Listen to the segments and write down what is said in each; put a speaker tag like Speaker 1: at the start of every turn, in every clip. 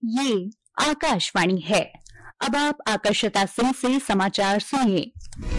Speaker 1: ये आकाशवाणी है। अब आप आकर्षता सिंह से समाचार सुनिए।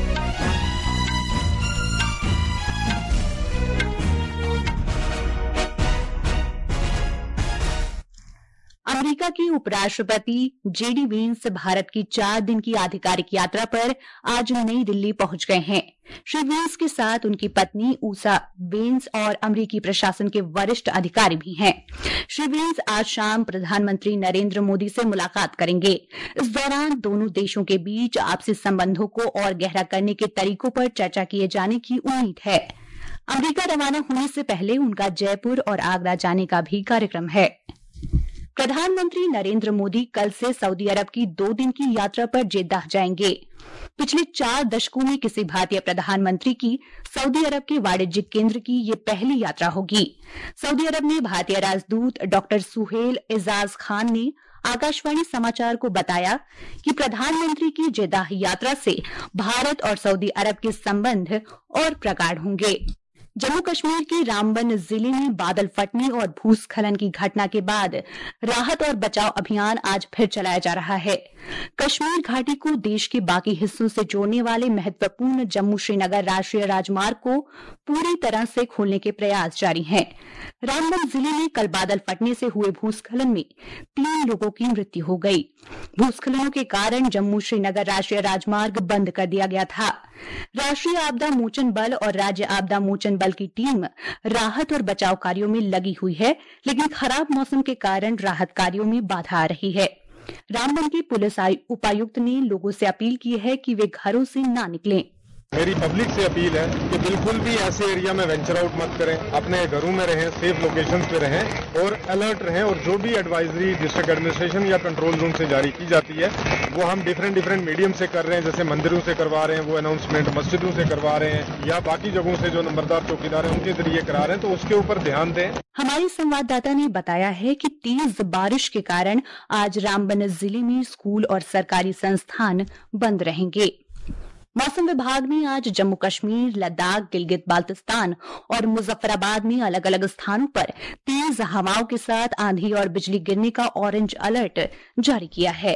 Speaker 1: अमेरिका के उपराष्ट्रपति जेडी वेंस भारत की 4 दिन की आधिकारिक यात्रा पर आज नई दिल्ली पहुंच गए हैं। श्री वेंस के साथ उनकी पत्नी ऊषा वेंस और अमेरिकी प्रशासन के वरिष्ठ अधिकारी भी हैं। श्री वेंस आज शाम प्रधानमंत्री नरेंद्र मोदी से मुलाकात करेंगे। इस दौरान दोनों देशों के बीच आपसी संबंधों को और गहरा करने के तरीकों पर चर्चा किए जाने की उम्मीद है। अमेरिका रवाना होने से पहले उनका जयपुर और आगरा जाने का भी कार्यक्रम है। प्रधानमंत्री नरेंद्र मोदी कल से सऊदी अरब की 2 दिन की यात्रा पर जेद्दाह जाएंगे। पिछले 4 दशकों में किसी भारतीय प्रधानमंत्री की सऊदी अरब के वाणिज्यिक केंद्र की ये पहली यात्रा होगी। सऊदी अरब में भारतीय राजदूत डॉक्टर सुहेल एजाज खान ने आकाशवाणी समाचार को बताया कि प्रधानमंत्री की जेद्दाह यात्रा से भारत और सऊदी अरब के संबंध और प्रगाढ़ होंगे। जम्मू कश्मीर के रामबन जिले में बादल फटने और भूस्खलन की घटना के बाद राहत और बचाव अभियान आज फिर चलाया जा रहा है। कश्मीर घाटी को देश के बाकी हिस्सों से जोड़ने वाले महत्वपूर्ण जम्मू श्रीनगर राष्ट्रीय राजमार्ग को पूरी तरह से खोलने के प्रयास जारी हैं। रामबन जिले में कल बादल फटने से हुए भूस्खलन में 3 लोगों की मृत्यु हो गई। भूस्खलनों के कारण जम्मू श्रीनगर राष्ट्रीय राजमार्ग बंद कर दिया गया था। राष्ट्रीय आपदा मोचन बल और राज्य आपदा मोचन बल की टीम राहत और बचाव कार्यों में लगी हुई है, लेकिन खराब मौसम के कारण राहत कार्यों में बाधा आ रही है। रामबन के पुलिस उपायुक्त ने लोगों से अपील की है कि वे घरों से ना निकलें।
Speaker 2: मेरी पब्लिक से अपील है कि बिल्कुल भी ऐसे एरिया में वेंचर आउट मत करें, अपने घरों में रहें, सेफ लोकेशंस पे रहें और अलर्ट रहें। और जो भी एडवाइजरी डिस्ट्रिक्ट एडमिनिस्ट्रेशन या कंट्रोल रूम से जारी की जाती है वो हम डिफरेंट मीडियम से कर रहे हैं। जैसे मंदिरों से करवा रहे हैं वो अनाउंसमेंट, मस्जिदों से करवा रहे हैं या बाकी जगहों से जो नंबरदार चौकीदार हैं उनके जरिए करा रहे हैं, तो उसके ऊपर ध्यान दें।
Speaker 1: हमारे संवाददाता ने बताया है कि तेज बारिश के कारण आज रामबन जिले में स्कूल और सरकारी संस्थान बंद रहेंगे। मौसम विभाग ने आज जम्मू कश्मीर, लद्दाख, गिलगित बाल्तिस्तान और मुजफ्फराबाद में अलग अलग स्थानों पर तेज हवाओं के साथ आंधी और बिजली गिरने का ऑरेंज अलर्ट जारी किया है।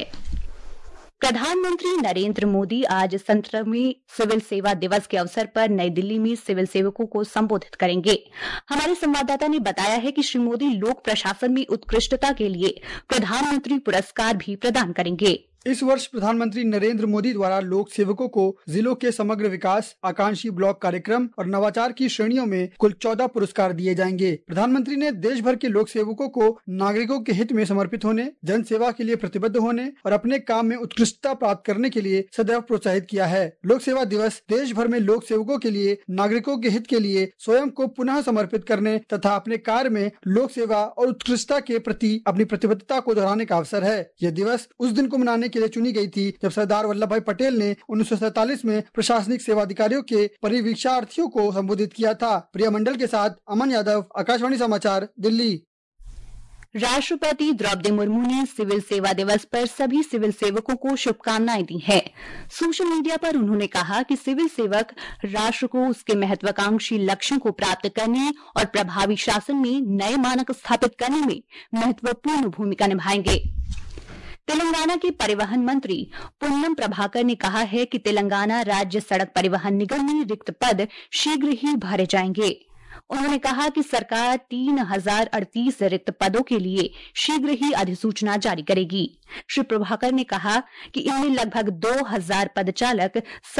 Speaker 1: प्रधानमंत्री नरेंद्र मोदी आज 17वें सिविल सेवा दिवस के अवसर पर नई दिल्ली में सिविल सेवकों को संबोधित करेंगे। हमारे संवाददाता ने बताया है कि श्री मोदी लोक प्रशासन में उत्कृष्टता के लिए प्रधानमंत्री पुरस्कार भी प्रदान करेंगे।
Speaker 3: इस वर्ष प्रधानमंत्री नरेंद्र मोदी द्वारा लोक सेवकों को जिलों के समग्र विकास, आकांक्षी ब्लॉक कार्यक्रम और नवाचार की श्रेणियों में कुल 14 पुरस्कार दिए जाएंगे। प्रधानमंत्री ने देश भर के लोक सेवकों को नागरिकों के हित में समर्पित होने, जन सेवा के लिए प्रतिबद्ध होने और अपने काम में उत्कृष्टता प्राप्त करने के लिए सदैव प्रोत्साहित किया है। लोक सेवा दिवस देश भर में लोक सेवकों के लिए नागरिकों के हित के लिए स्वयं को पुनः समर्पित करने तथा अपने कार्य में लोक सेवा और उत्कृष्टता के प्रति अपनी प्रतिबद्धता को दोहराने का अवसर है। यह दिवस उस दिन को मनाने के लिए चुनी गई थी जब सरदार वल्लभ भाई पटेल ने 1947 में प्रशासनिक सेवा अधिकारियों के परिवीक्षार्थियों को संबोधित किया था। प्रिया मंडल के साथ अमन यादव, आकाशवाणी समाचार, दिल्ली।
Speaker 1: राष्ट्रपति द्रौपदी मुर्मू ने सिविल सेवा दिवस पर सभी सिविल सेवकों को शुभकामनाएं दी हैं। सोशल मीडिया पर उन्होंने कहा कि सिविल सेवक राष्ट्र को उसके महत्वाकांक्षी लक्ष्यों को प्राप्त करने और प्रभावी शासन में नए मानक स्थापित करने में महत्वपूर्ण भूमिका निभाएंगे। तेलंगाना के परिवहन मंत्री पुन्नम प्रभाकर ने कहा है कि तेलंगाना राज्य सड़क परिवहन निगम में रिक्त पद शीघ्र ही भरे जाएंगे। उन्होंने कहा कि सरकार 3038 रिक्त पदों के लिए शीघ्र ही अधिसूचना जारी करेगी। श्री प्रभाकर ने कहा कि इनमें लगभग 2000 पद चालक,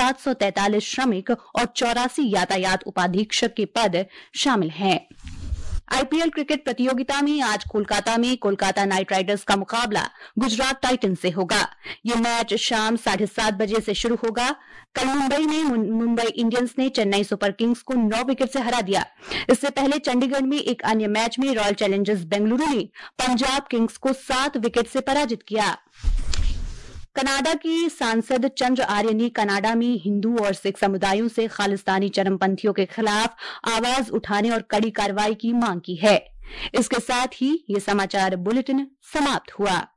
Speaker 1: 743 श्रमिक और 84 यातायात उपाधीक्षक के पद शामिल हैं। आईपीएल क्रिकेट प्रतियोगिता में आज कोलकाता में कोलकाता नाइट राइडर्स का मुकाबला गुजरात टाइटंस से होगा। ये मैच शाम 7:30 बजे से शुरू होगा। कल मुंबई इंडियंस ने चेन्नई सुपर किंग्स को 9 विकेट से हरा दिया। इससे पहले चंडीगढ़ में एक अन्य मैच में रॉयल चैलेंजर्स बेंगलुरु ने पंजाब किंग्स को 7 विकेट से पराजित किया। कनाडा की सांसद चंद्र आर्य ने कनाडा में हिंदू और सिख समुदायों से खालिस्तानी चरमपंथियों के खिलाफ आवाज उठाने और कड़ी कार्रवाई की मांग की है। इसके साथ ही ये समाचार बुलेटिन समाप्त हुआ।